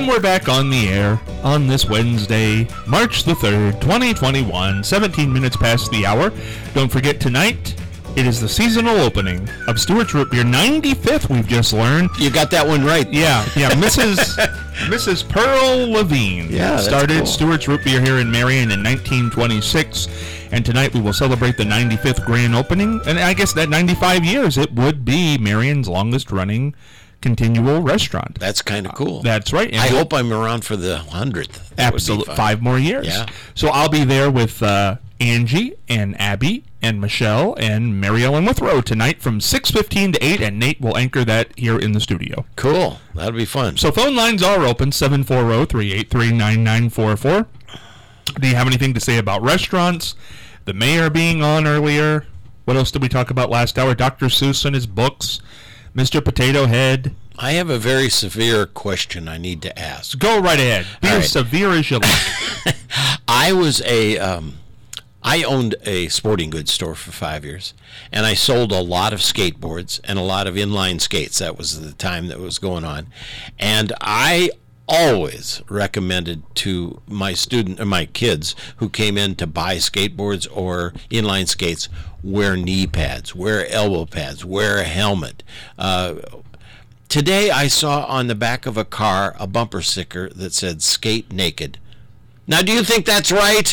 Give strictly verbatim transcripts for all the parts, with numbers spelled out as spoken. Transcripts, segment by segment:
we're back on the air on this Wednesday, March the third, twenty twenty-one, seventeen minutes past the hour. Don't forget tonight, it is the seasonal opening of Stewart's Root Beer, ninety-fifth, we've just learned. You got that one right. Yeah, yeah, Missus Missus Pearl Levine yeah, started cool. Stewart's Root Beer here in Marion in nineteen twenty-six, and tonight we will celebrate the ninety-fifth grand opening, and I guess that ninety-five years, it would be Marion's longest running continual restaurant. That's kind of cool. Uh, that's right. And I we'll, hope I'm around for the hundredth. Absolutely. Five more years. Yeah. So I'll be there with uh, Angie and Abby and Michelle and Mary Ellen Withrow tonight from six fifteen to eight, and Nate will anchor that here in the studio. Cool. That'll be fun. So phone lines are open, seven four zero, three eight three, nine nine four four. Do you have anything to say about restaurants? The mayor being on earlier. What else did we talk about last hour? Doctor Seuss and his books. Mister Potato Head. I have a very severe question I need to ask. Go right ahead. Be All as right. severe as you like. I was a, um, I owned a sporting goods store for five years, and I sold a lot of skateboards and a lot of inline skates. That was the time that was going on. And I always recommended to my student or my kids who came in to buy skateboards or inline skates, wear knee pads, wear elbow pads, wear a helmet. Uh, today I saw on the back of a car a bumper sticker that said skate naked. Now, do you think that's right?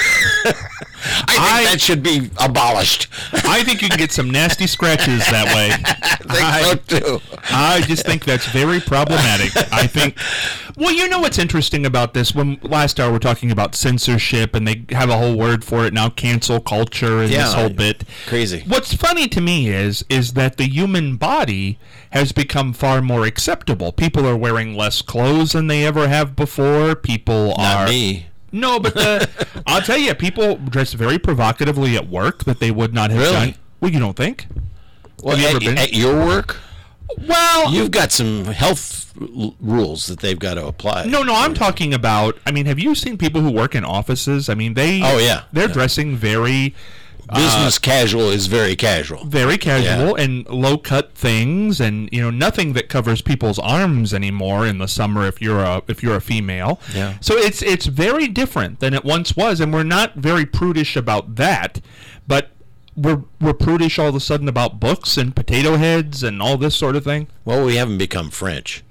I think I, that should be abolished. I think you can get some nasty scratches that way. I think so, too. I just think that's very problematic. I think, well, you know what's interesting about this? When last hour we're talking about censorship, and they have a whole word for it now, cancel culture, and Yeah, this whole bit. Crazy. What's funny to me is is that the human body has become far more acceptable. People are wearing less clothes than they ever have before. People Not are... me. No, but the, I'll tell you, people dress very provocatively at work that they would not have Really? done. Well, you don't think? Well, have you ever at, been? at your work? Well, You've got some health l- rules that they've got to apply. no, no, I'm talking about, I mean, have you seen people who work in offices? I mean, they, Oh, yeah. they're Yeah. dressing very, Business casual is very casual. very casual Yeah. and low-cut things, and, you know, nothing that covers people's arms anymore in the summer if you're a if you're a female. Yeah. So it's it's very different than it once was, and we're not very prudish about that, but we're we're prudish all of a sudden about books and potato heads and all this sort of thing. Well, we haven't become French.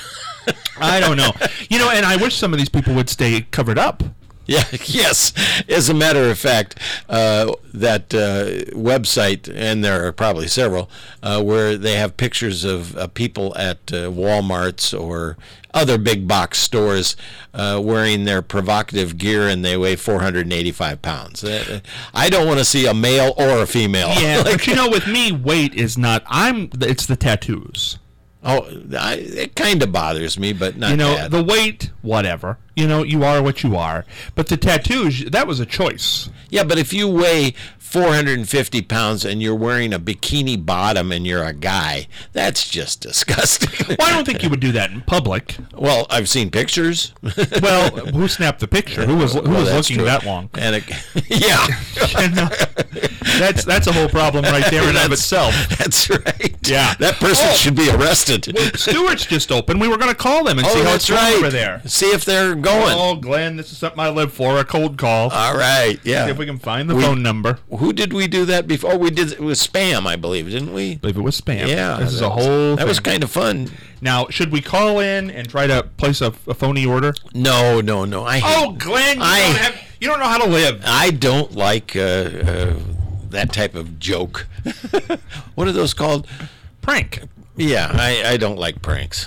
I don't know. You know, and I wish some of these people would stay covered up. Yeah, yes. As a matter of fact, uh, that uh, website, and there are probably several, uh, where they have pictures of uh, people at uh, Walmarts or other big box stores uh, wearing their provocative gear, and they weigh four hundred eighty-five pounds. Uh, I don't want to see a male or a female. Yeah, Like, but you know, with me, weight is not. I'm. It's the tattoos. oh, I, it kind of bothers me, but not You know, bad. the weight, whatever. You know, you are what you are. But the tattoos, that was a choice. Yeah, but if you weigh four hundred fifty pounds and you're wearing a bikini bottom and you're a guy, that's just disgusting. Well, I don't think you would do that in public. Well, I've seen pictures. Well, who snapped the picture? Who was who Well, was that's looking true. that long? And it, yeah, And, uh, that's that's a whole problem right there in and of That's- itself. That's right. Yeah. that person Oh. should be arrested. Stewart's just opened. We were going to call them and see Oh, how that's it's going right. over there. See if they're going. Oh, Glenn, this is something I live for, a cold call. All right. Yeah. See if we can find the We- phone number. Who did we do that before? Oh, we did it with spam, I believe, didn't we? I believe it was spam. Yeah. This is that a was- whole That was thing. kind of fun. Now, should we call in and try to place a, a phony order? No, no, no. I hate- Oh, Glenn, you, I- don't, have, you don't know how to live. I don't like uh, uh, that type of joke. What are those called? Prank. Yeah, I, I don't like pranks.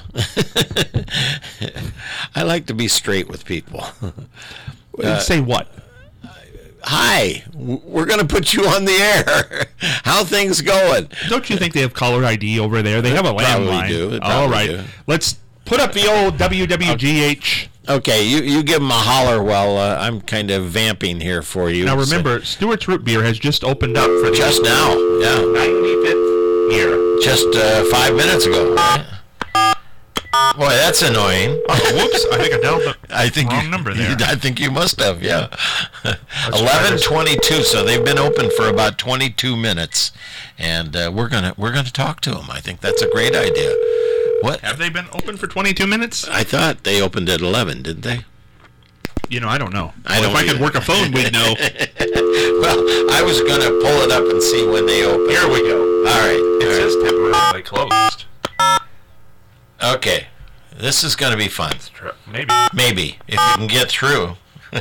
I like to be straight with people. Uh, Say what? Hi, w- we're going to put you on the air. How things going? Don't you think they have caller I D over there? They have a Probably landline. do. They All probably right. do. Let's put up the old W W G H. Okay, you, you give them a holler while uh, I'm kind of vamping here for you. Now, So- remember, Stewart's Root Beer has just opened up for the just now, yeah, ninety-fifth year. just uh, five minutes ago. Right? Boy, that's annoying. Oh, whoops. I think I dialed the I think wrong you, number there. I think you must have, yeah. try Eleven this. twenty-two. So they've been open for about twenty-two minutes, and uh, we're gonna we're gonna talk to them. I think that's a great idea. What? Have they been open for twenty-two minutes? I thought they opened at eleven, didn't they? You know, I don't know. I well, don't if I could either. work a phone, we'd know. Well, I was going to pull it up and see when they open. Here we go. All right. It all says temporarily closed. right. Okay. This is going to be fun. Maybe. Maybe. If you can get through.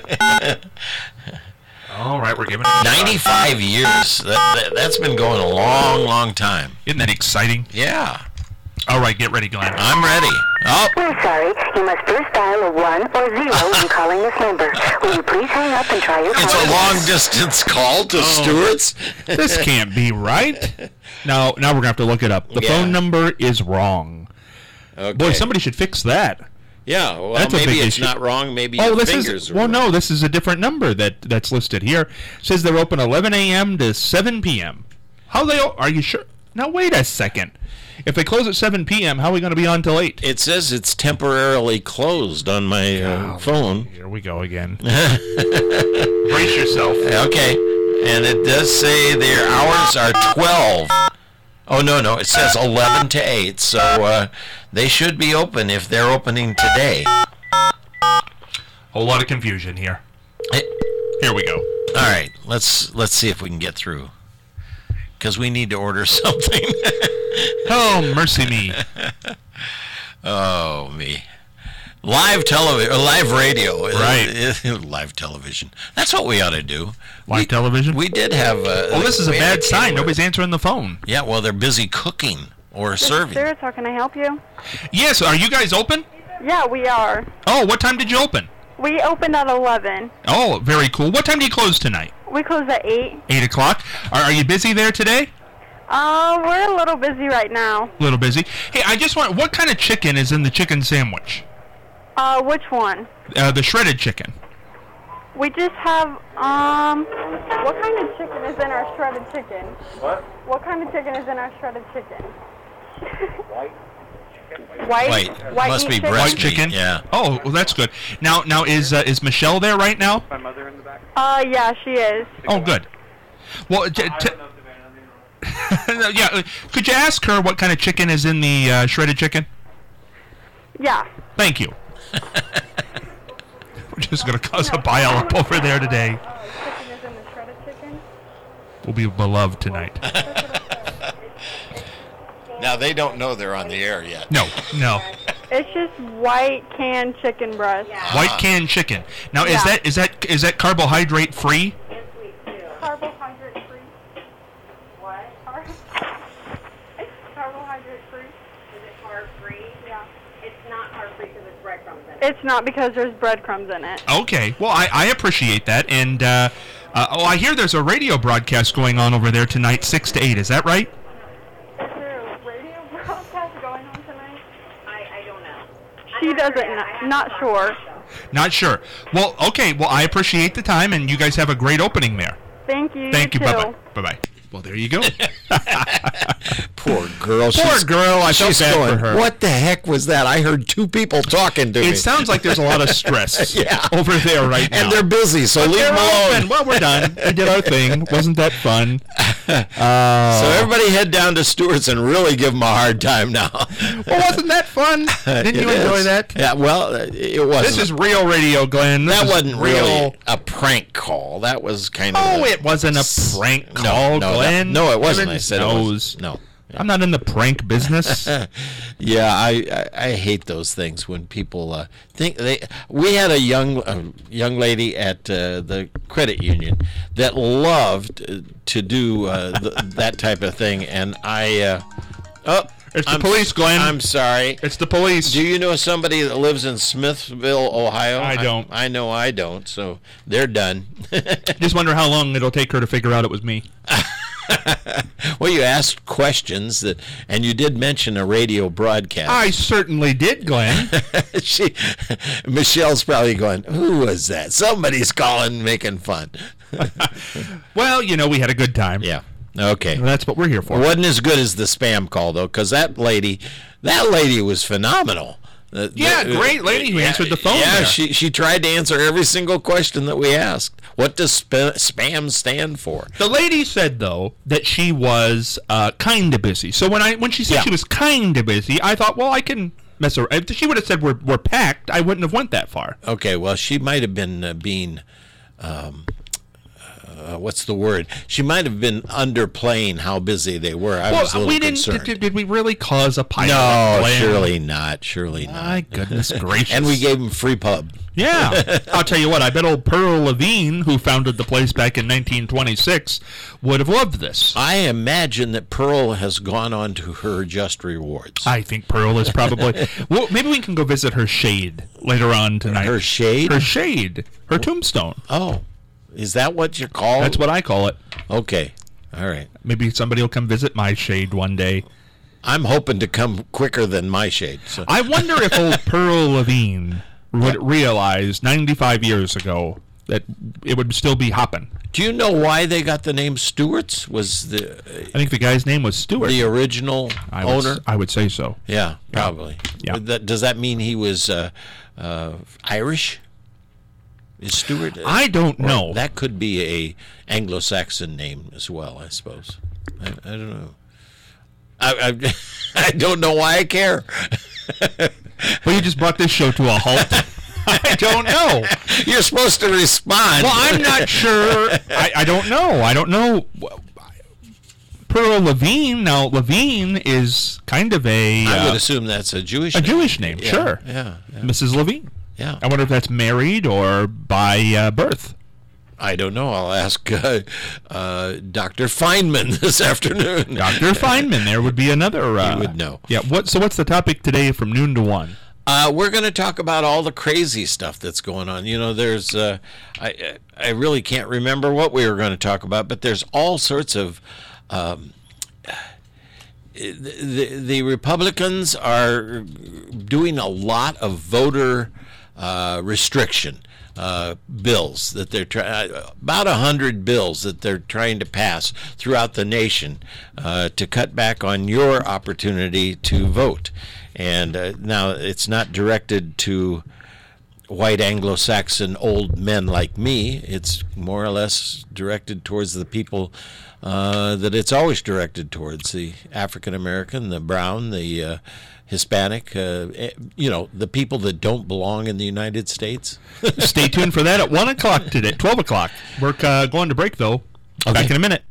All right, we're giving it a ninety-five years. That, that, that's been going a long, long time. Isn't that exciting? Yeah. All right, get ready, Glenn. I'm ready. Oh. We're sorry. You must first dial a one or zero when calling this number. Will you please hang up and try your It's call? a long-distance call to Stewart's. This can't be right. Now, now we're gonna have to look it up. The Yeah. phone number is wrong. Okay. Boy, somebody should fix that. Yeah, well, That's a maybe big it's issue. not wrong. Maybe Oh, your this fingers is are well. wrong. No, this is a different number that that's listed here. It says they're open eleven a.m. to seven p.m. How they? o- Are you sure? Now wait a second. If they close at seven p.m., how are we going to be on till eight? It says it's temporarily closed on my uh, phone. Here we go again. Brace yourself. Okay, and it does say their hours are twelve. Oh, no, no, it says eleven to eight, so uh, they should be open if they're opening today. Whole lot of confusion here. Eh, Here we go. All right, let's let's see if we can get through, because we need to order something. Oh, mercy me. Oh, me. Live television, live radio. Right. Live television. That's what we ought to do. Live we, television? We did have... Uh, Oh, this is a we had bad sign. cable- Nobody's answering the phone. Yeah, well, they're busy cooking or serving. Sarah, how can I help you? Yes, are you guys open? Yeah, we are. Oh, what time did you open? We opened at eleven. Oh, very cool. What time do you close tonight? We close at eight. eight o'clock. Are, are you busy there today? Uh, we're a little busy right now. A little busy. Hey, I just want, what kind of chicken is in the chicken sandwich? Uh, which one? Uh, the shredded chicken. We just have, um, what kind of chicken is in our shredded chicken? What? What kind of chicken is in our shredded chicken? White? White? White. White Must meat be chicken? breast White chicken? meat, yeah. Oh, well, that's good. Now, now is uh, is Michelle there right now? My mother in the back? Uh, yeah, she is. Oh, good. Well, t- I t- don't know if the van, I don't know. yeah. uh, Could you ask her what kind of chicken is in the uh, shredded chicken? Yeah. Thank you. We're just gonna cause a pile up over there today. Chicken is in the shredded chicken? We'll be beloved tonight. Now, they don't know they're on the air yet. No, no. It's just white canned chicken breast. White canned chicken. Now, is Yeah. that is that is that carbohydrate free? Carbohydrate free. What? Carbohydrate free. Is it carb free? Yeah. It's not carb free because it's breadcrumbs in it. It's not because there's breadcrumbs in it. Okay. Well, I, I appreciate that. And uh, uh, oh, I hear there's a radio broadcast going on over there tonight, six to eight. Is that right? Is there a radio broadcast going on tonight? I, I don't know. She I'm not doesn't. sure yet. I kn- haven't Not talked sure. to her, so. Not sure. Well, okay. Well, I appreciate the time, and you guys have a great opening there. Thank you. Thank you. too. Bye bye. Bye bye. Well, there you go. Poor girl. Poor girl. I felt she's bad going, for her. What the heck was that? I heard two people talking to me. It sounds like there's a lot of stress Yeah. over there right now. And they're busy, so leave They're them alone. open. Well, we're done. We did our thing. Wasn't that fun? So everybody head down to Stewart's and really give them a hard time now. Well, wasn't that fun? Didn't you It enjoy is. that? Yeah, well, uh, it wasn't. This is real radio, Glenn. This that is wasn't real. really a prank call. That was kind of. Oh, a- it wasn't a prank No, call, no, that- Glenn. no, it wasn't. I Heavens said it knows. was. No. I'm not in the prank business. Yeah, I, I, I hate those things when people uh, think they. We had a young uh, young lady at uh, the credit union that loved uh, to do uh, th- that type of thing, and I. Uh, oh, It's the I'm police, s- Glenn. I'm sorry. It's the police. Do you know somebody that lives in Smithville, Ohio? I don't. I, I know I don't. So they're done. Just wonder how long it'll take her to figure out it was me. Well, you asked questions that, and you did mention a radio broadcast. I certainly did, Glenn. she, Michelle's probably going, "Who was that? Somebody's calling, making fun." Well, you know, we had a good time. Yeah. Okay. And that's what we're here for. Wasn't as good as the spam call though, because that lady, that lady was phenomenal. Uh, Yeah, the- great lady who answered the phone Yeah, there. she she tried to answer every single question that we asked. What does sp- spam stand for? The lady said though that she was uh, kind of busy. So when I when she said Yeah. she was kind of busy, I thought, well, I can mess her. If she would have said we're we're packed, I wouldn't have went that far. Okay, well, she might have been uh, being, um, uh, what's the word? She might have been underplaying how busy they were. I was a well, little we didn't. concerned. Did, did we really cause a pilot? no, plan? surely not. Surely not. My goodness gracious! And we gave them free pub. Yeah, I'll tell you what. I bet old Pearl Levine, who founded the place back in nineteen twenty-six, would have loved this. I imagine that Pearl has gone on to her just rewards. I think Pearl is probably. Well, maybe we can go visit her shade later on tonight. Her shade? Her shade. Her tombstone. Oh, is that what you call it? That's what I call it. Okay, all right. Maybe somebody will come visit my shade one day. I'm hoping to come quicker than my shade. So. I wonder if old Pearl Levine would realize ninety-five years ago that it would still be hopping. Do you know why they got the name Stewart's? Was the I think the guy's name was Stewart. the original I would, owner? I would say so. Yeah, probably. Yeah. Would that, does that mean he was uh, uh, Irish? Is Stewart? uh, I don't or know. That could be a Anglo-Saxon name as well, I suppose. I, I don't know. I, I, I don't know why I care. But you just brought this show to a halt. I don't know. You're supposed to respond. Well, I'm not sure. I, I don't know. I don't know. Pearl Levine. Now, Levine is kind of a I would uh, assume that's a Jewish a name. Jewish name. Yeah, Sure. Yeah, yeah. Missus Levine. Yeah. I wonder if that's married or by uh, birth. I don't know. I'll ask uh, uh, Doctor Feynman this afternoon. Doctor Feynman, there would be another. Uh, He would know. Yeah. What? So, what's the topic today from noon to one? Uh, we're going to talk about all the crazy stuff that's going on. You know, there's, uh, I, I really can't remember what we were going to talk about, but there's all sorts of, um, the, the Republicans are doing a lot of voter uh, restriction uh, bills that they're trying, about a hundred bills that they're trying to pass throughout the nation uh, to cut back on your opportunity to vote. And uh, now it's not directed to white Anglo-Saxon old men like me. It's more or less directed towards the people uh, that it's always directed towards, the African-American, the brown, the uh, Hispanic, uh, you know, the people that don't belong in the United States. Stay tuned for that at one o'clock today, twelve o'clock. We're uh, going to break, though. Back in a minute.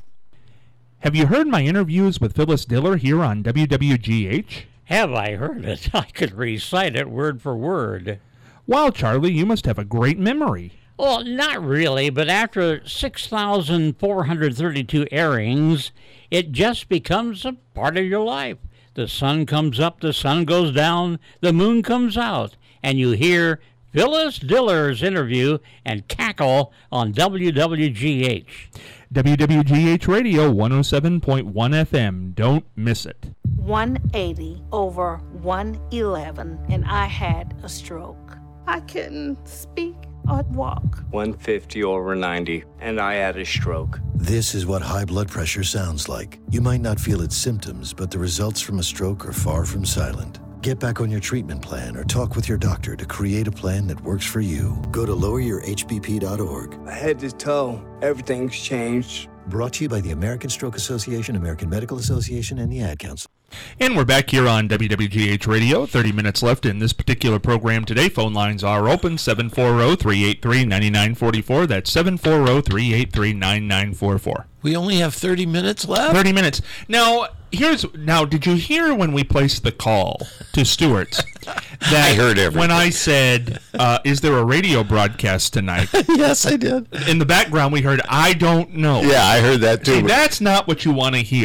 Have you heard my interviews with Phyllis Diller here on W W G H? Have I heard it? I could recite it word for word. Wow, Charlie, you must have a great memory. Well, not really, but after six thousand four hundred thirty-two airings, it just becomes a part of your life. The sun comes up, the sun goes down, the moon comes out, and you hear Phyllis Diller's interview and cackle on W W G H. W W G H Radio one oh seven point one F M. Don't miss it. one eighty over one eleven, and I had a stroke. I couldn't speak or walk. one fifty over ninety, and I had a stroke. This is what high blood pressure sounds like. You might not feel its symptoms, but the results from a stroke are far from silent. Get back on your treatment plan or talk with your doctor to create a plan that works for you. Go to lower your H B P dot org. Head to toe, everything's changed. Brought to you by the American Stroke Association, American Medical Association, and the Ad Council. And we're back here on W W G H Radio. thirty minutes left in this particular program today. Phone lines are open, seven four zero, three eight three, nine nine four four. That's seven four zero, three eight three, nine nine four four. We only have thirty minutes left? thirty minutes. Now, here's now, did you hear when we placed the call to Stewart's that I heard everything. when I said, uh, is there a radio broadcast tonight? Yes, I did. In the background, we heard, I don't know. Yeah, I heard that too. See, that's not what you want to hear.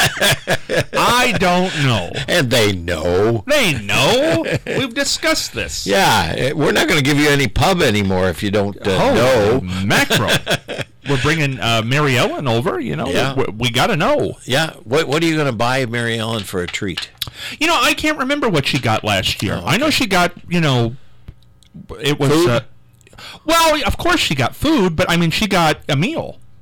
I don't know. And they know. They know. We've discussed this. Yeah, eh, we're not going to give you any pub anymore if you don't uh, Oh, know. macro. We're bringing uh, Mary Ellen over, you know. Yeah. We, we got to know. Yeah, what what are you going to buy Mary Ellen for a treat? You know, I can't remember what she got last year. Oh, okay. I know she got, you know, it was... Food? Uh, well, of course she got food, but I mean, she got a meal.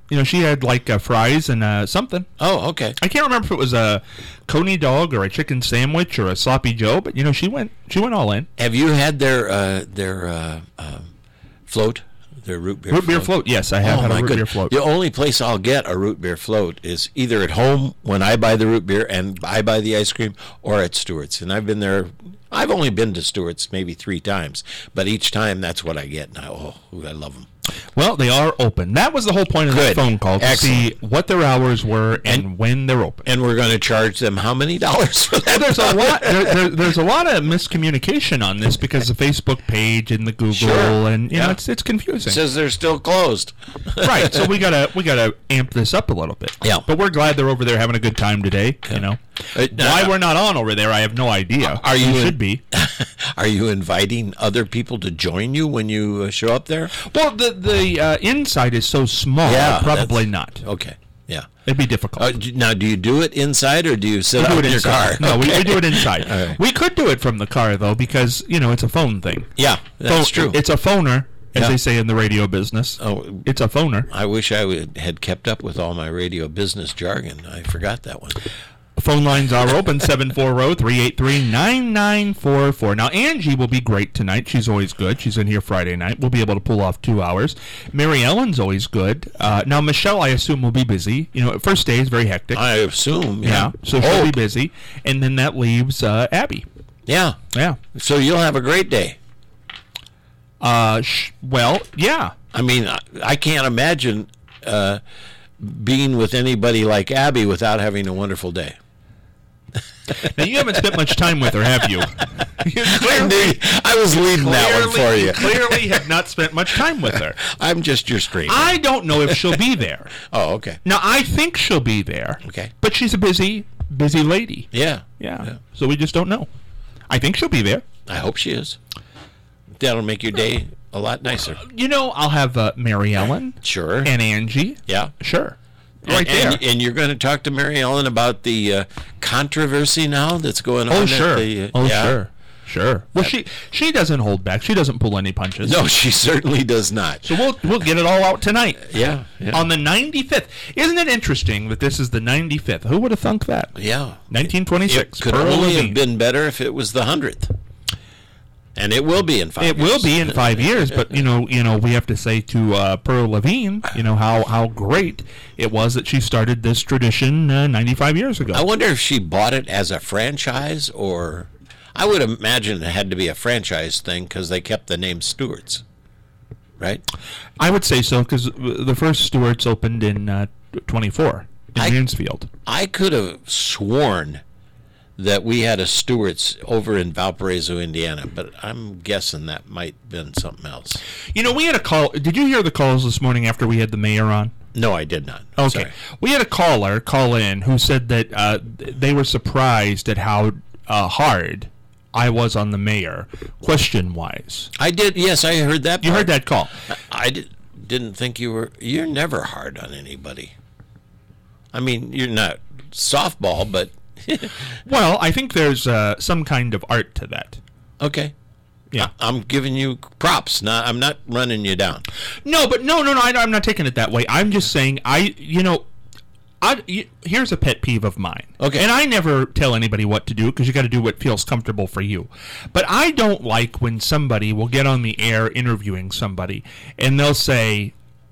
You know, she had like uh, fries and uh, something. Oh, okay. I can't remember if it was a coney dog or a chicken sandwich or a sloppy Joe, but you know, she went she went all in. Have you had their uh, their uh, uh, float? Their root beer root float? beer float. Yes, I have oh had my a root good. beer float. The only place I'll get a root beer float is either at home when I buy the root beer and I buy the ice cream, or at Stewart's. And I've been there. I've only been to Stewart's maybe three times, but each time that's what I get. And I, oh, I love them. Well, they are open. That was the whole point of Good. that phone call, to Excellent. see what their hours were and, And- when they're open. And we're going to charge them how many dollars for that? There's a lot. There, there, there's a lot of miscommunication on this because the Facebook page and the Google, Sure. and you know Yeah. it's it's confusing. It says they're still closed. Right. So we gotta we gotta amp this up a little bit. Yeah. But we're glad they're over there having a good time today. You know, Uh, why uh, we're not on over there, I have no idea. Are you We in- should be. Are you inviting other people to join you when you uh, show up there? Well, the the uh, inside is so small. Yeah, probably that's- not. Okay. Yeah. It'd be difficult. Uh, d- now, do you do it inside or do you sit we out do it in your inside. car? No, we, we Okay. do it inside. All right. We could do it from the car though, because you know it's a phone thing. Yeah, that's Phone- true. It's a phoner, as Yeah. they say in the radio business. Oh, It's a phoner. I wish I would, had kept up with all my radio business jargon. I forgot that one. Phone lines are open, seven four zero, three eight three, nine nine four four. Now, Angie will be great tonight. She's always good. She's in here Friday night. We'll be able to pull off two hours. Mary Ellen's always good. Uh, now, Michelle, I assume, will be busy. You know, first day is very hectic. I assume, yeah. yeah. So she'll Oh, be busy. And then that leaves uh, Abby. yeah. Yeah. So you'll have a great day. Uh, sh- well, yeah. I mean, I, I can't imagine uh, being with anybody like Abby without having a wonderful day. Now, you haven't spent much time with her, have you? You clearly, I was leading that one for clearly- you. clearly have not spent much time with her. I'm just your screen. I don't know if she'll be there. oh, okay. Now, I think she'll be there. Okay. But she's a busy, busy lady. Yeah. Yeah. Yeah. So we just don't know. I think she'll be there. I hope she is. That'll make your day a lot nicer. You know, I'll have uh, Mary Ellen Sure. and Angie. yeah. Sure. Right and, there. And, and you're going to talk to Mary Ellen about the uh, controversy now that's going on. oh, at sure. the, uh, oh, yeah. sure. Sure. Well, she she doesn't hold back. She doesn't pull any punches. No, she certainly does not. So we'll we'll get it all out tonight. Yeah. yeah. On the ninety-fifth. Isn't it interesting that this is the ninety-fifth? Who would have thunk that? yeah. nineteen twenty-six. It could Pearl only Levine. have been better if it was the hundredth. And it will be in five It years. will be in five years, but you know, you know, we have to say to uh, Pearl Levine, you know how, how great it was that she started this tradition uh, ninety-five years ago. I wonder if she bought it as a franchise, or I would imagine it had to be a franchise thing because they kept the name Stewart's, right? I would say so because the first Stewart's opened in uh, twenty-four in I- Mansfield. I could have sworn that we had a Stewart's over in Valparaiso, Indiana, but I'm guessing that might have been something else. You know, we had a call. Did you hear the calls this morning after we had the mayor on? No, I did not. Okay. Sorry. We had a caller call in who said that uh, they were surprised at how uh, hard I was on the mayor, question-wise. I did. Yes, I heard that. You part. heard that call. I did, didn't think you were. You're never hard on anybody. I mean, you're not softball, but Well, I think there's uh, some kind of art to that. okay. Yeah. I'm giving you props. Not. I'm not running you down. No, but no, no, no. I, I'm not taking it that way. I'm just saying, I, you know, I, y- here's a pet peeve of mine. Okay. And I never tell anybody what to do because you got to do what feels comfortable for you. But I don't like when somebody will get on the air interviewing somebody and they'll say,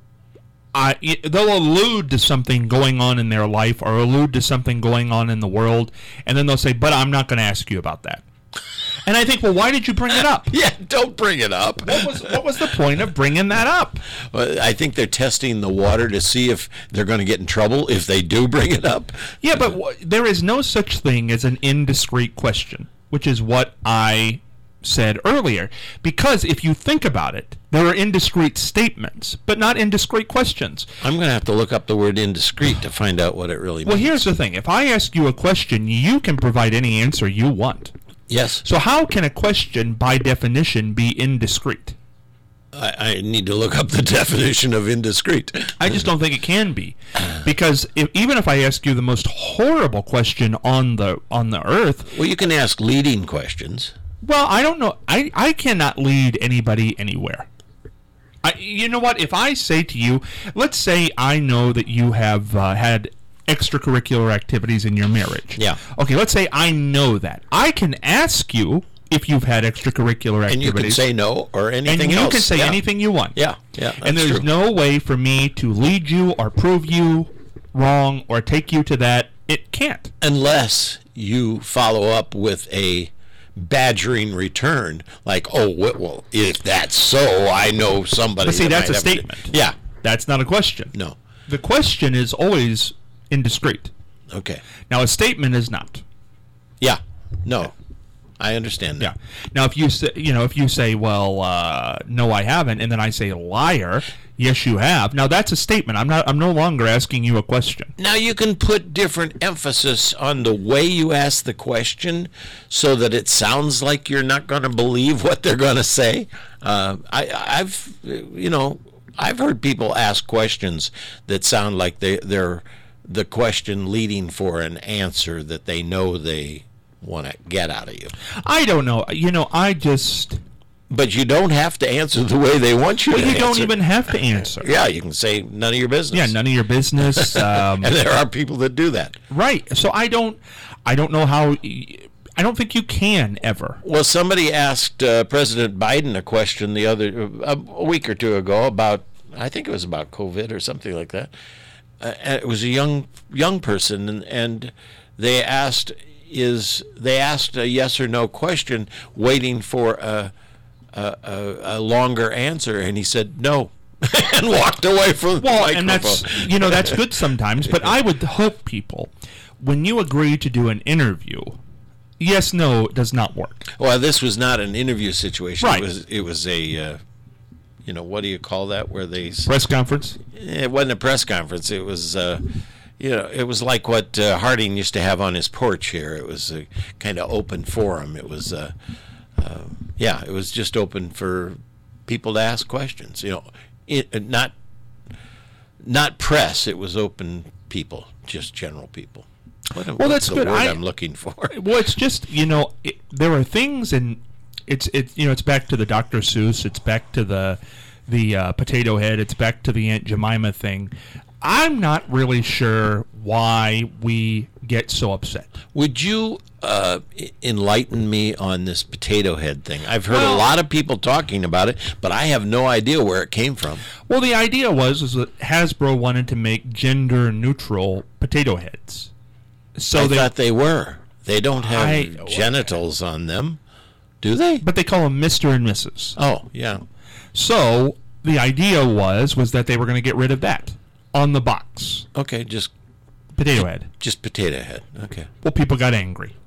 I, y- they'll allude to something going on in their life or allude to something going on in the world, and then they'll say, but I'm not going to ask you about that. And I think, well, why did you bring it up? Yeah, don't bring it up. What was what was the point of bringing that up? Well, I think they're testing the water to see if they're going to get in trouble if they do bring it up. Yeah, but w- there is no such thing as an indiscreet question, which is what I said earlier. Because if you think about it, there are indiscreet statements, but not indiscreet questions. I'm going to have to look up the word indiscreet to find out what it really means. Well, here's the thing. If I ask you a question, you can provide any answer you want. Yes. So how can a question, by definition, be indiscreet? I, I need to look up the definition of indiscreet. I just don't think it can be, because if, even if I ask you the most horrible question on the on the earth, Well, you can ask leading questions. well, I don't know. I, I cannot lead anybody anywhere. I, you know what? If I say to you, let's say I know that you have uh, had extracurricular activities in your marriage. Yeah. Okay, let's say I know that. I can ask you if you've had extracurricular activities. And you can say no or anything and you else. can say yeah. anything you want. Yeah, yeah. And there's true. no way for me to lead you or prove you wrong or take you to that. It can't. Unless you follow up with a badgering return, like, oh, well, if that's so, I know somebody. But see, that that's a might have statement. To, yeah. That's not a question. No. The question is always indiscreet. Okay. Now, a statement is not. Yeah. No. I understand that. Yeah. Now, if you say, you know, if you say, well, uh, no, I haven't, and then I say, liar, yes, you have. Now, that's a statement. I'm not. I'm no longer asking you a question. Now, you can put different emphasis on the way you ask the question so that it sounds like you're not going to believe what they're going to say. Uh, I, I've, you know, I've heard people ask questions that sound like they, they're the question leading for an answer that they know they want to get out of you. I don't know. You know, I just... But you don't have to answer the way they want you well, to you answer. don't even have to answer. Yeah, you can say none of your business. Yeah, none of your business. Um, and there are people that do that. Right. So I don't I don't know how... I don't think you can ever. Well, somebody asked uh, President Biden a question the other... a week or two ago about... I think it was about COVID or something like that. Uh, and it was a young young person, and, and they asked... is they asked a yes or no question waiting for a, a, a, a longer answer, and he said no and walked away from the well, microphone. And that's, you know, that's good sometimes, but I would hope people, when you agree to do an interview, yes, no does not work. Well, this was not an interview situation. Right. It was, it was a, uh, you know, what do you call that? Where they... Press conference? It wasn't a press conference. It was... Uh, You know, it was like what uh, Harding used to have on his porch here. It was a kind of open forum. It was, uh, uh, yeah, it was just open for people to ask questions. You know, it, not not press. It was open people, just general people. What, well, what's that's the good. word I, I'm looking for. Well, it's just, you know, it, there are things, and it's it's you know, it's back to the Doctor Seuss. It's back to the the uh, Potato Head. It's back to the Aunt Jemima thing. I'm not really sure why we get so upset. Would you uh, enlighten me on this Potato Head thing? I've heard Well, a lot of people talking about it, but I have no idea where it came from. Well, the idea was is that Hasbro wanted to make gender-neutral potato heads. So I they, thought they were. They don't have I- genitals on them, do they? but they call them Mister and Missus Oh, yeah. So the idea was was that they were going to get rid of that on the box. Okay, just Potato Head. just Potato Head. Okay. Well, people got angry.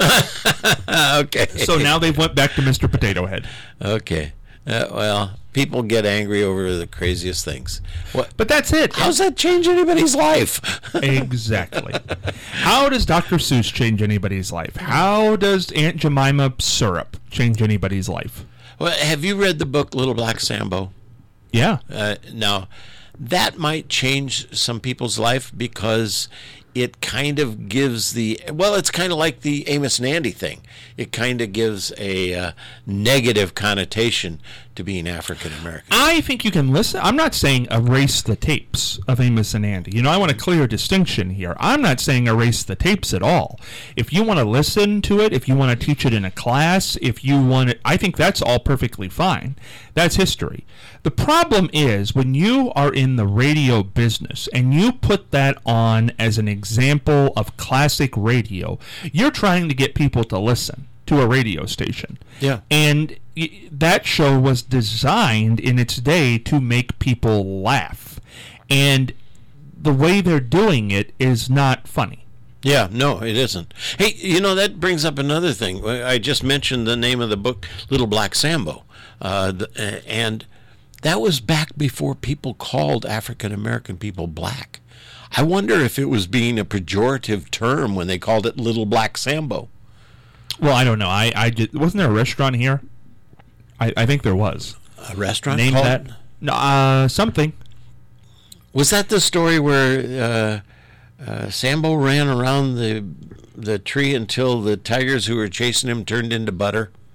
okay. So now they've went back to Mister Potato Head. Okay. Uh, well, people get angry over the craziest things. What? But that's it. How's that change anybody's life? Exactly. How does Doctor Seuss change anybody's life? How does Aunt Jemima syrup change anybody's life? Well, have you read the book Little Black Sambo? Yeah. Uh, now, that might change some people's life because it kind of gives the, well, it's kind of like the Amos and Andy thing. It kind of gives a uh, negative connotation to being African American. I think you can listen. I'm not saying erase the tapes of Amos and Andy. You know, I want a clear distinction here. I'm not saying erase the tapes at all. If you want to listen to it, if you want to teach it in a class, if you want it, I think that's all perfectly fine. That's history. The problem is when you are in the radio business and you put that on as an example of classic radio, you're trying to get people to listen to a radio station. Yeah. And y- that show was designed in its day to make people laugh. And the way they're doing it is not funny. Yeah, no, it isn't. Hey, you know, that brings up another thing. I just mentioned the name of the book, Little Black Sambo. Uh, the, and that was back before people called African American people black. I wonder if it was being a pejorative term when they called it Little Black Sambo. Well, I don't know. I, I just, wasn't there a restaurant here? I, I think there was. A restaurant Named called? that? No, uh, something. Was that the story where uh, uh, Sambo ran around the the tree until the tigers who were chasing him turned into butter?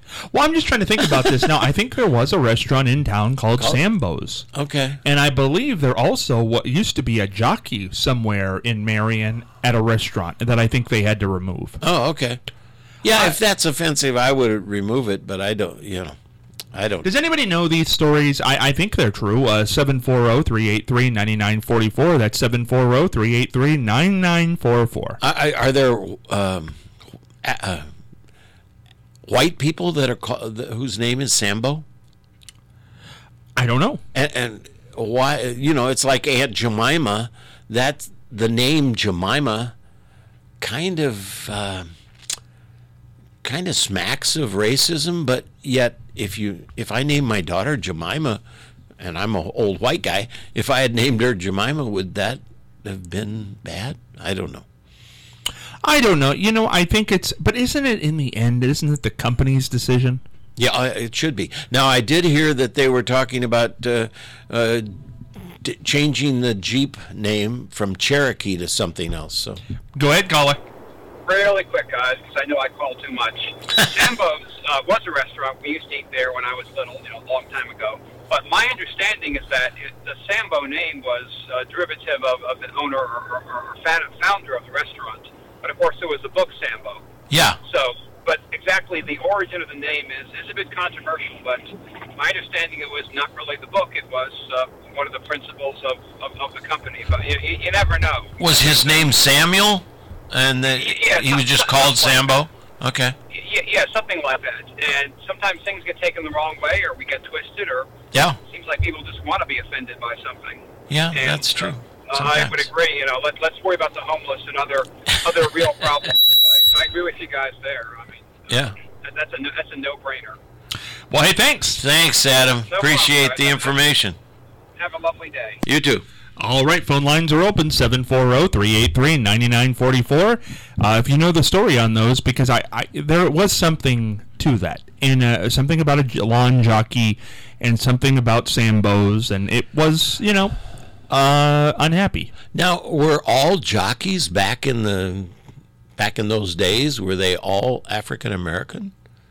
Well, I'm just trying to think about this now. I think there was a restaurant in town called Called? Sambo's. Okay. And I believe there also what used to be a jockey somewhere in Marion at a restaurant that I think they had to remove. Oh, okay. Yeah, uh, if that's offensive, I would remove it, but I don't, you know, I don't. Does anybody know these stories? I, I think they're true. Uh, seven four zero, three eight three, nine nine four four. That's seven four zero, three eight three, nine nine four four. I, I, are there um, uh, white people that are called, whose name is Sambo? I don't know. And, and why? You know, it's like Aunt Jemima. That the name Jemima kind of uh, kind of smacks of racism. But yet, if you if I name my daughter Jemima, and I'm an old white guy, if I had named her Jemima, would that have been bad? I don't know. I don't know. You know, I think it's, but isn't it in the end, isn't it the company's decision? Yeah, uh, it should be. Now, I did hear that they were talking about uh, uh, d- changing the Jeep name from Cherokee to something else. So, go ahead, caller. Really quick, guys, because I know I call too much. Sambo's uh, was a restaurant. We used to eat there when I was little, you know, a long time ago. But my understanding is that it, the Sambo name was a derivative of, of the owner or, or, or founder of the restaurant. But of course, there was the book Sambo. Yeah. So, but exactly the origin of the name is, is a bit controversial. But my understanding, it was not really the book; it was uh, one of the principles of, of, of the company. But you, you, you never know. Was his name Samuel, and then yeah, he was just called Sambo? Okay. Yeah, yeah, something like that. And sometimes things get taken the wrong way, or we get twisted, or yeah, it seems like people just want to be offended by something. Yeah, and, that's true. Uh, I would agree. You know, let, let's worry about the homeless and other other real problems. Like, I agree with you guys there. I mean, yeah, that, that's a that's a no-brainer. Well, hey, thanks. Thanks, Adam. No Appreciate problem, the information. Have a lovely day. You too. All right, phone lines are open, seven four zero, three eight three, nine nine four four. Uh, if you know the story on those, because I, I there was something to that, and uh, something about a lawn jockey and something about Sambo's, and it was, you know, uh, unhappy. Now, were all jockeys back in the back in those days, were they all African American?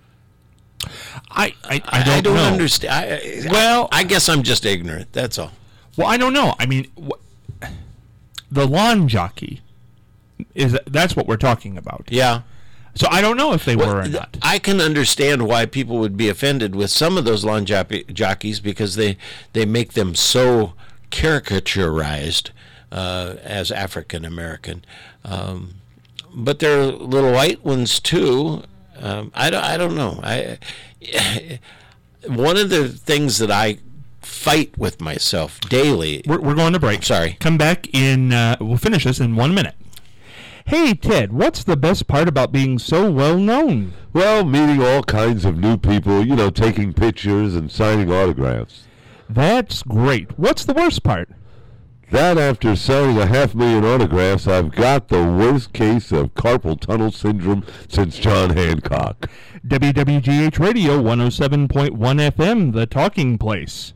I, I, I don't, I don't know. understand. I, well, I, I guess I'm just ignorant. That's all. Well, I don't know. I mean, wh- the lawn jockey is that's what we're talking about. Yeah. So I don't know if they well, were or not. I can understand why people would be offended with some of those lawn jockey- jockeys because they they make them so caricaturized uh, as African American. Um, but there are little white ones too. Um, I don't. I don't know. I one of the things that I fight with myself daily. We're, we're going to break. Sorry. Come back in. Uh, we'll finish this in one minute. Hey, Ted, what's the best part about being so well known? Well, meeting all kinds of new people, you know, taking pictures and signing autographs. That's great. What's the worst part? That after signing a half million autographs, I've got the worst case of carpal tunnel syndrome since John Hancock. W W G H Radio one oh seven point one F M, the talking place.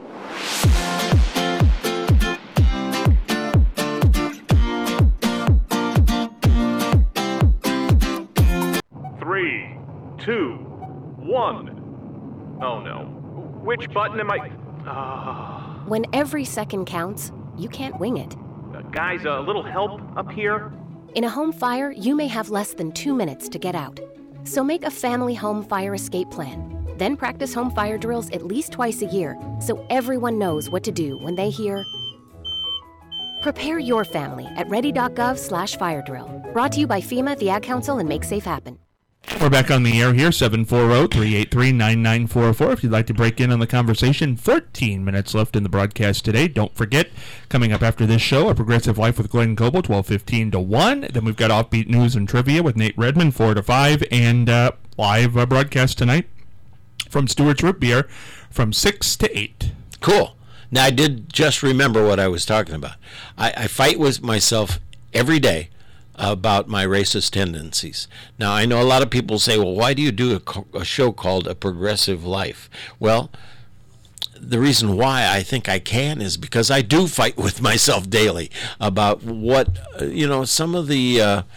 Three, two, one. Oh no. Which button am I? Uh, when every second counts, you can't wing it. uh, guys, a little help up here? In a home fire, you may have less than two minutes to get out. So make a family home fire escape plan. Then practice home fire drills at least twice a year so everyone knows what to do when they hear. Prepare your family at ready.gov slash fire drill. Brought to you by FEMA, the Ad Council, and Make Safe Happen. We're back on the air here, seven four zero, three eight three, nine nine four four. If you'd like to break in on the conversation, fourteen minutes left in the broadcast today. Don't forget, coming up after this show, A Progressive Life with Glenn Coble, twelve fifteen to one. Then we've got Offbeat News and Trivia with Nate Redmond, four to five. And uh, live uh, broadcast tonight from Stewart's Root Beer from six to eight. Cool. Now, I did just remember what I was talking about. I, I fight with myself every day about my racist tendencies. Now, I know a lot of people say, well, why do you do a, a show called A Progressive Life? Well, the reason why I think I can is because I do fight with myself daily about what, uh, you know, some of the uh,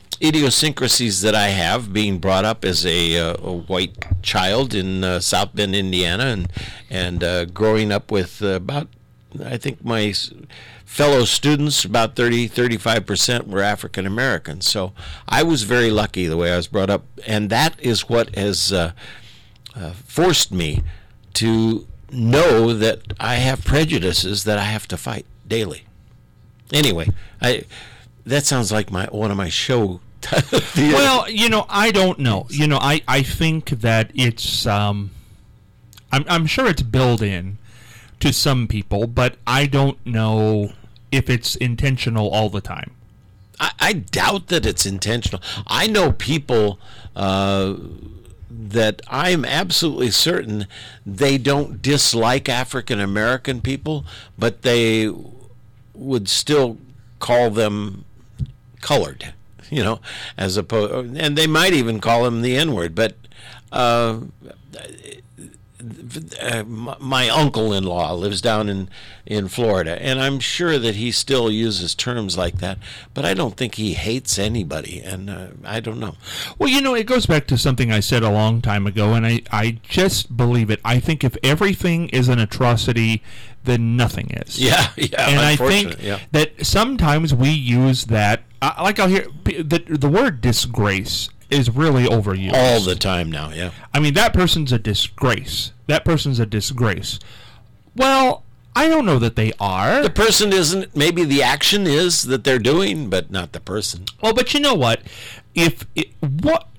idiosyncrasies that I have, being brought up as a, uh, a white child in uh, South Bend, Indiana, and and uh, growing up with uh, about, I think my fellow students, about thirty, thirty-five percent were African American. So I was very lucky the way I was brought up, and that is what has uh, uh, forced me to know that I have prejudices that I have to fight daily. Anyway, I that sounds like my one of my show. Well, you know, I don't know. You know, I, I think that it's um, I'm I'm sure it's built in to some people, but I don't know if it's intentional all the time. I, I doubt that it's intentional. I know people uh, that I'm absolutely certain they don't dislike African American people, but they would still call them colored, you know, as opposed, and they might even call them the N-word. But uh, uh, my uncle-in-law lives down in, in Florida, and I'm sure that he still uses terms like that, but I don't think he hates anybody, and uh, I don't know. Well, you know, it goes back to something I said a long time ago, and I, I just believe it. I think if everything is an atrocity, then nothing is. Yeah, yeah. And I think yeah. that sometimes we use that, uh, like I'll hear, the, the word disgrace is really overused. All the time now, yeah. I mean, that person's a disgrace. That person's a disgrace. Well, I don't know that they are. The person isn't, maybe the action is that they're doing, but not the person. Well, but you know what? If it, what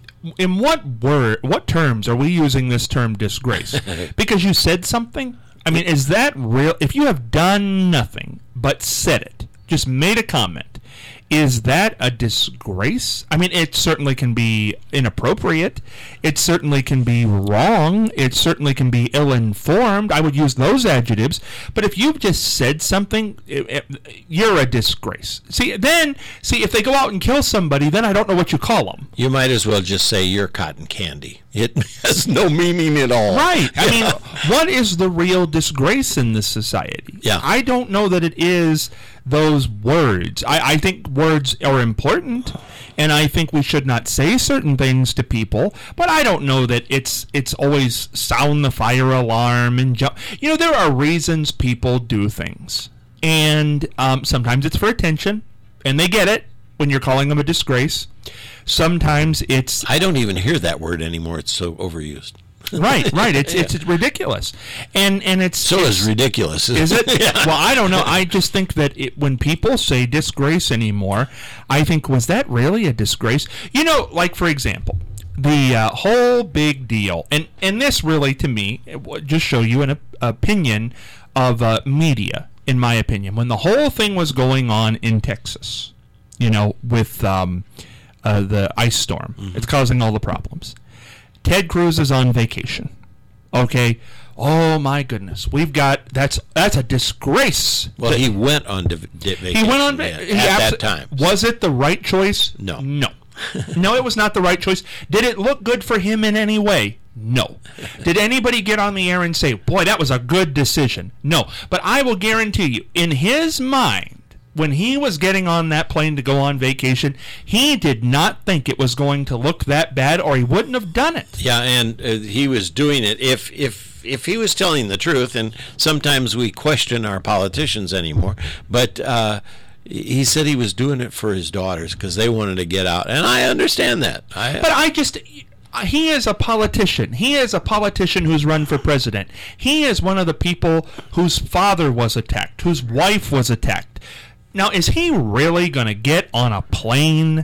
in what word, what terms are we using this term disgrace? Because you said something? I mean, is that real? If you have done nothing but said it, just made a comment, is that a disgrace? I mean, it certainly can be inappropriate. It certainly can be wrong. It certainly can be ill-informed. I would use those adjectives. But if you've just said something, it, it, you're a disgrace. See, then, see, if they go out and kill somebody, then I don't know what you call them. You might as well just say you're cotton candy. It has no meaning at all. Right. I mean, what is the real disgrace in this society? Yeah. I don't know that it is those words. I, I think words are important, and I think we should not say certain things to people, but I don't know that it's it's always sound the fire alarm and jump. You know, there are reasons people do things, and um, sometimes it's for attention, and they get it when you're calling them a disgrace. Sometimes it's... I don't even hear that word anymore. It's so overused. Right, right. It's yeah. it's ridiculous, and and it's so it's, is ridiculous. Is it? Yeah. Well, I don't know. I just think that it, when people say disgrace anymore, I think, was that really a disgrace? You know, like for example, the uh, whole big deal, and and this really, to me, just show you an op- opinion of uh, media. In my opinion, when the whole thing was going on in Texas, you know, with um, uh, the ice storm, mm-hmm. it's causing all the problems. Ted Cruz is on vacation. Okay. Oh my goodness. We've got that's that's a disgrace. Well, he went on div- di- vacation. He went on va- vacation at abso- that time. Was it the right choice? No. No. No, it was not the right choice. Did it look good for him in any way? No. Did anybody get on the air and say, "Boy, that was a good decision"? No. But I will guarantee you, in his mind, when he was getting on that plane to go on vacation, he did not think it was going to look that bad, or he wouldn't have done it. Yeah, and uh, he was doing it. If if if he was telling the truth, and sometimes we question our politicians anymore, but uh, he said he was doing it for his daughters because they wanted to get out, and I understand that. I, but I just... He is a politician. He is a politician who's run for president. He is one of the people whose father was attacked, whose wife was attacked. Now, is he really going to get on a plane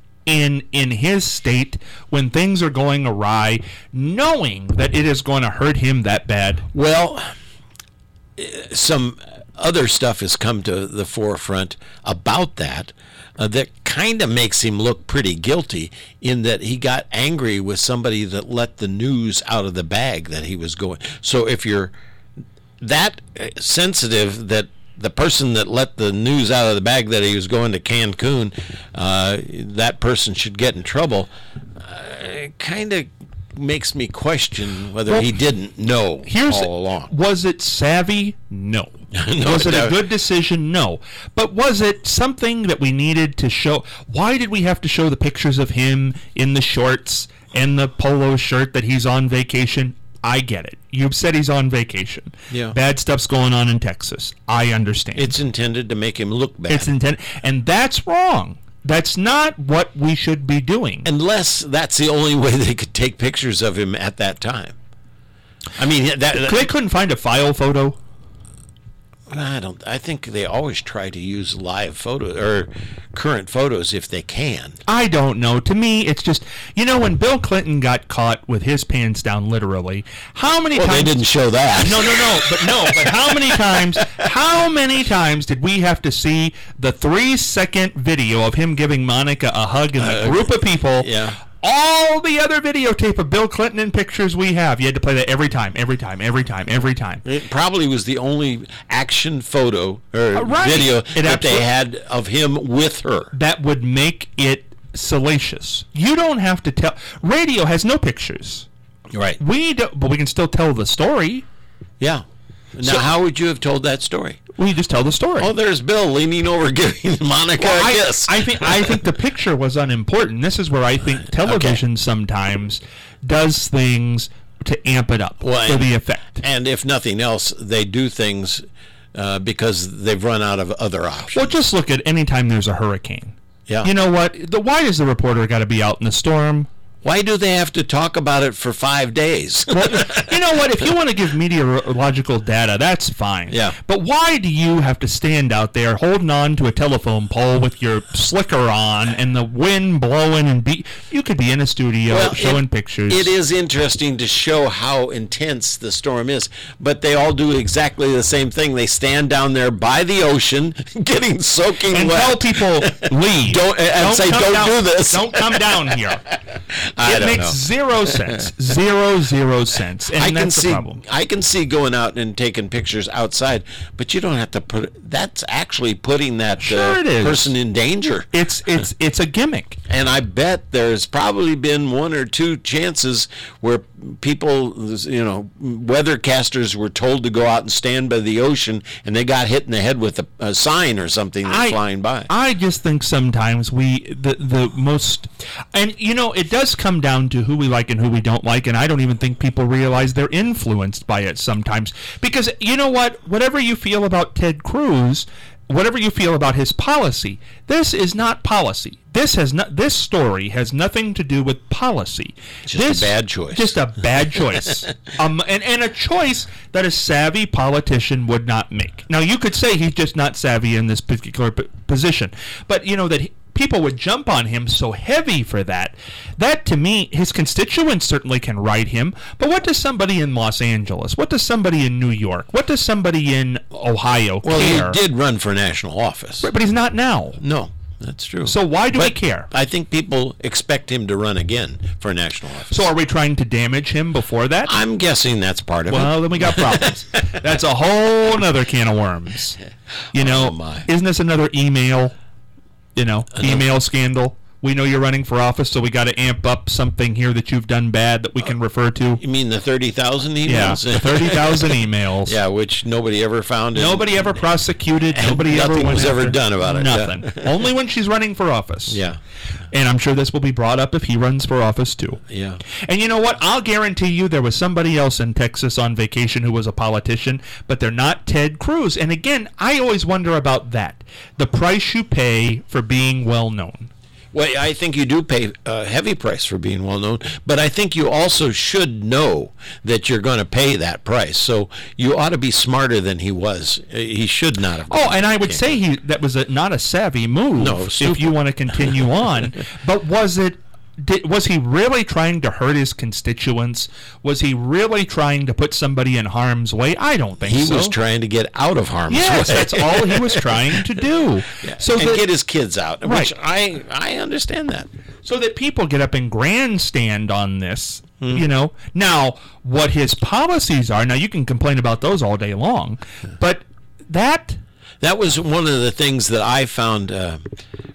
in in his state when things are going awry, knowing that it is going to hurt him that bad? Well, some other stuff has come to the forefront about that uh, that kind of makes him look pretty guilty, in that he got angry with somebody that let the news out of the bag that he was going. So if you're that sensitive that the person that let the news out of the bag that he was going to Cancun, uh, that person should get in trouble. Uh, kind of makes me question whether Well, he didn't know Here's all along. Was it savvy? No. No, was it no. a good decision? No. But was it something that we needed to show? Why did we have to show the pictures of him in the shorts and the polo shirt that he's on vacation? I get it. You've said he's on vacation. Yeah. Bad stuff's going on in Texas. I understand. It's intended to make him look bad. It's intended, and that's wrong. That's not what we should be doing. Unless that's the only way they could take pictures of him at that time. I mean, that, that they couldn't find a file photo. I don't. I think they always try to use live photos or current photos if they can. I don't know. To me, it's just, you know, when Bill Clinton got caught with his pants down, literally, how many well, times? They didn't show that. No, no, no. But no. But how many times? How many times did we have to see the three-second video of him giving Monica a hug in a Uh, group of people? Yeah. All the other videotape of Bill Clinton in pictures we have, you had to play that every time, every time, every time, every time. It probably was the only action photo or Uh, right. video It that they absolutely- had of him with her. That would make it salacious. You don't have to tell. Radio has no pictures. Right. We don't, but we can still tell the story. Yeah. Now, So- how would you have told that story? We just tell the story. Oh, there's Bill leaning over giving Monica Well, a I, kiss. I think I think the picture was unimportant. This is where I think television sometimes does things to amp it up Well, for and- the effect. And if nothing else, they do things uh, because they've run out of other options. Well, just look at any time there's a hurricane. Yeah. You know what? The, why does the reporter got to be out in the storm? Why do they have to talk about it for five days? Well, you know what? If you want to give meteorological data, that's fine. Yeah. But why do you have to stand out there holding on to a telephone pole with your slicker on and the wind blowing and be? You could be in a studio Well, showing it- pictures. It is interesting to show how intense the storm is, but they all do exactly the same thing. They stand down there by the ocean, getting soaking and wet. tell people leave. Don't and say come don't down- do this. Don't come down here. I it don't makes know. zero sense. Zero zero sense. And I can that's see. the problem. I can see going out and taking pictures outside, but you don't have to put. That's actually putting that Sure uh, it is. person in danger. It's it's it's a gimmick. And I bet there's probably been one or two chances where people, you know, weathercasters were told to go out and stand by the ocean, and they got hit in the head with a, a sign or something that's I- flying by. I just think sometimes we the the most, and you know, it does come down to who we like and who we don't like, and I don't even think people realize they're influenced by it sometimes. Because you know what, whatever you feel about Ted Cruz, whatever you feel about his policy, this is not policy. This has not. This story has nothing to do with policy. Just This- a bad choice. Just a bad choice. um, and and a choice that a savvy politician would not make. Now you could say he's just not savvy in this particular p- position, but you know that. He, people would jump on him so heavy for that. That, to me, his constituents certainly can write him, but what does somebody in Los Angeles, what does somebody in New York, what does somebody in Ohio Well, care? he did run for national office. Right, but he's not now. No, that's true. So why do we But care? I think people expect him to run again for national office. So are we trying to damage him before that? I'm guessing that's part of Well, it. then we got problems. That's a whole nother can of worms. You know, Oh, my. isn't this another email, you know, email scandal? We know you're running for office, so we got to amp up something here that you've done bad that we can refer to. You mean the thirty thousand emails? Yeah, the thirty thousand emails. Yeah, which nobody ever found. and- Nobody ever prosecuted. and Nobody ever nothing went was ever after- done about it, yeah. Nothing. Only when she's running for office. Yeah. And I'm sure this will be brought up if he runs for office too. Yeah. And you know what? I'll guarantee you there was somebody else in Texas on vacation who was a politician, but they're not Ted Cruz. And again, I always wonder about that. The price you pay for being well known. Well, I think you do pay a heavy price for being well known, but I think you also should know that you're going to pay that price. So you ought to be smarter than he was. Uh, He should not have. Oh, and I would say he that was a, not a savvy move. No, if stupid. you want to continue on. But was it? Did, was he really trying to hurt his constituents? Was he really trying to put somebody in harm's way? I don't think He so. was trying to get out of harm's Yes, way. that's all he was trying to do. Yeah, So and that, get his kids out, Right. which I I understand that. so that people get up and grandstand on this. You know, now what his policies are. Now you can complain about those all day long, but that That was one of the things that I found uh,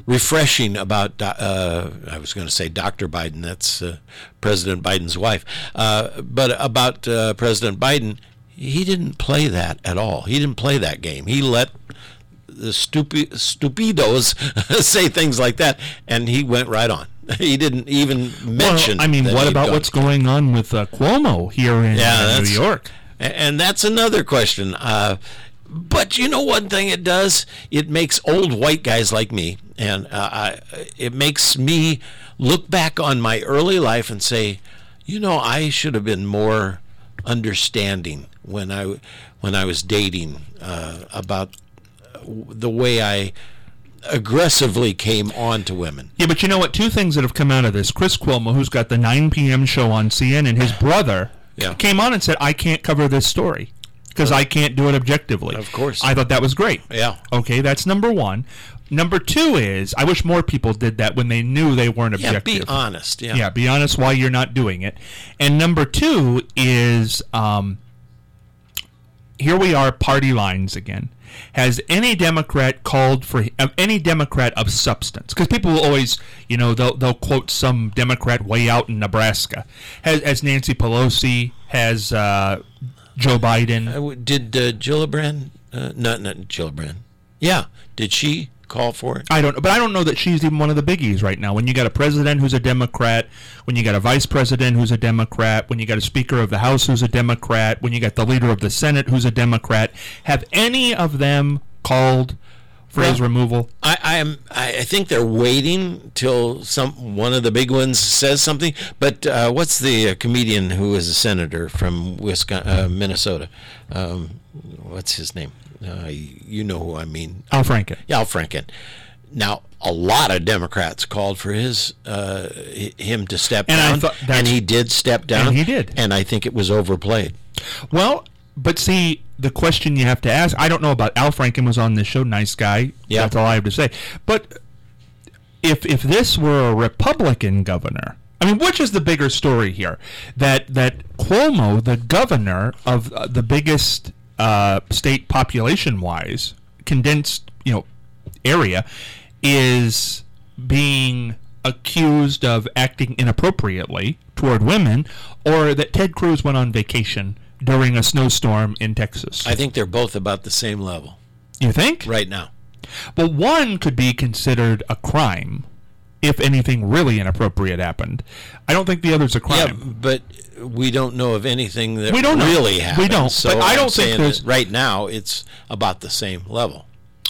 refreshing about, uh, I was going to say Doctor Biden, that's uh, President Biden's wife, uh, but about uh, President Biden, he didn't play that at all. He didn't play that game. He let the stupid stupidos say things like that, and he went right on. He didn't even mention. Well, I mean, that what he'd about gone. what's going on with uh, Cuomo here in Yeah, uh, New that's- York? And that's another question. Uh, but you know one thing it does? It makes old white guys like me, and uh, I, it makes me look back on my early life and say, you know, I should have been more understanding when I when I was dating uh, about the way I aggressively came on to women. Yeah, but you know what? Two things that have come out of this. Chris Cuomo, who's got the nine p.m. show on C N N, his brother Yeah. came on and said, I can't cover this story because I can't do it objectively. Of course. I thought that was great. Yeah. Okay, that's number one. Number two is, I wish more people did that when they knew they weren't Yeah, objective. be honest. Yeah. Yeah, be honest why you're not doing it. And number two is, um, here we are, party lines again. Has any Democrat called for uh, any Democrat of substance? Because people will always, you know, they'll they'll quote some Democrat way out in Nebraska. Has, has Nancy Pelosi? Has uh, Joe Biden? Uh, did uh, Gillibrand? Uh, not not Gillibrand. Yeah. Did she call for it? I don't know, but I don't know that she's even one of the biggies right now. When you got a president who's a Democrat, when you got a vice president who's a Democrat, when you got a speaker of the House who's a Democrat, when you got the leader of the Senate who's a Democrat, have any of them called for Well, his removal? I, I'm. I I think they're waiting till some one of the big ones says something. But uh, what's the uh, comedian who is a senator from Wisconsin, uh, Minnesota? Um, what's his name? Uh, you know who I mean. Al Franken. Yeah, Al Franken. Now, a lot of Democrats called for his uh, hi- him to step And I down, thought that's- and he did step down. And he did. And I think it was overplayed. Well, but see, the question you have to ask, I don't know about Al Franken was on this show, nice guy. Yeah. That's all I have to say. But if if this were a Republican governor, I mean, which is the bigger story here? That that Cuomo, the governor of uh, the biggest uh, state population-wise, condensed, you know, area, is being accused of acting inappropriately toward women, or that Ted Cruz went on vacation during a snowstorm in Texas. I think they're both about the same level You think? right now. Well, one could be considered a crime if anything really inappropriate happened. I don't think the other's a crime. Yeah, but we don't know of anything that We don't know. really We happened. don't, So but I I'm don't think saying there's- that right now it's about the same level.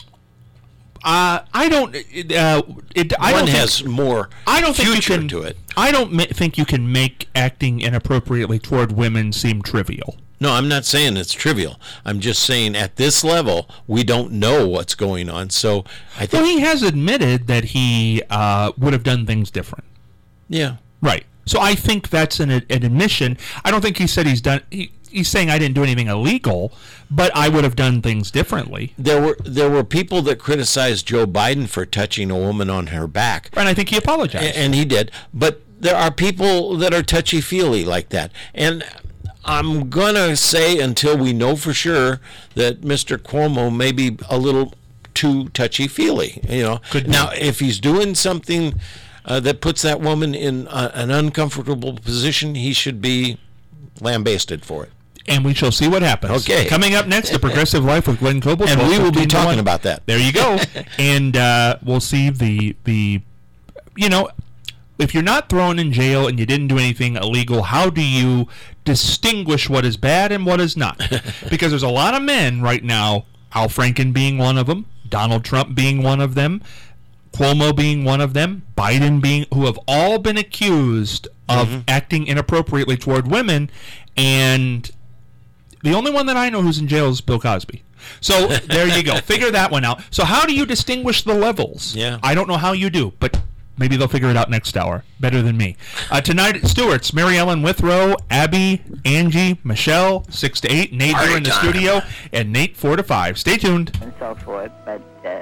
Uh, I don't. It, uh, it, I One don't has think, more I don't think you future can, to it. I don't ma- think you can make acting inappropriately toward women seem trivial. No, I'm not saying it's trivial. I'm just saying at this level, we don't know what's going on. So I think, Well, he has admitted that he uh, would have done things different. yeah, Right. So I think that's an, an admission. I don't think he said he's done. He, he's saying I didn't do anything illegal, but I would have done things differently. there were there were people that criticized Joe Biden for touching a woman on her back, And I think he apologized. a- and he did. But there are people that are touchy-feely like that, and I'm gonna say until we know for sure that Mister Cuomo may be a little too touchy-feely. You know, Could be. now if he's doing something uh, that puts that woman in uh, an uncomfortable position, he should be lambasted for it. And we shall see what happens. Okay. Coming up next, The Progressive Life with Glenn Coble. And we will be twelve fifteen to talking one. about that. There you go. And uh, we'll see the, the, you know, if you're not thrown in jail and you didn't do anything illegal, how do you distinguish what is bad and what is not? Because there's a lot of men right now, Al Franken being one of them, Donald Trump being one of them, Cuomo being one of them, Biden being, who have all been accused of Mm-hmm. acting inappropriately toward women, and the only one that I know who's in jail is Bill Cosby. So there you go. Figure that one out. So how do you distinguish the levels? Yeah. I don't know how you do, but maybe they'll figure it out next hour. Better than me. Uh, tonight at Stewart's, Mary Ellen Withrow, Abby, Angie, Michelle, six to eight, Nate here in the Party time. studio, and Nate four to five. Stay tuned. and so forth, but uh,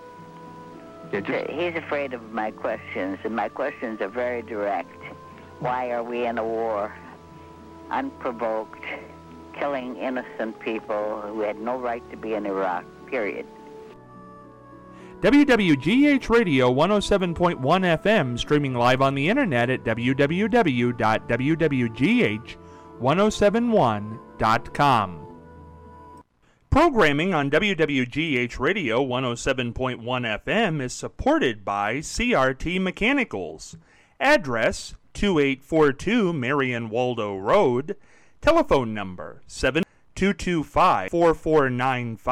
he's afraid of my questions, and my questions are very direct. Why are we in a war? Unprovoked, killing innocent people who had no right to be in Iraq, period. W W G H Radio one oh seven point one F M, streaming live on the internet at w w w dot w w g h ten seventy-one dot com. Programming on W W G H Radio one oh seven point one F M is supported by C R T Mechanicals. Address two eight four two Marion Waldo Road. Telephone number seven two two five, four four nine five.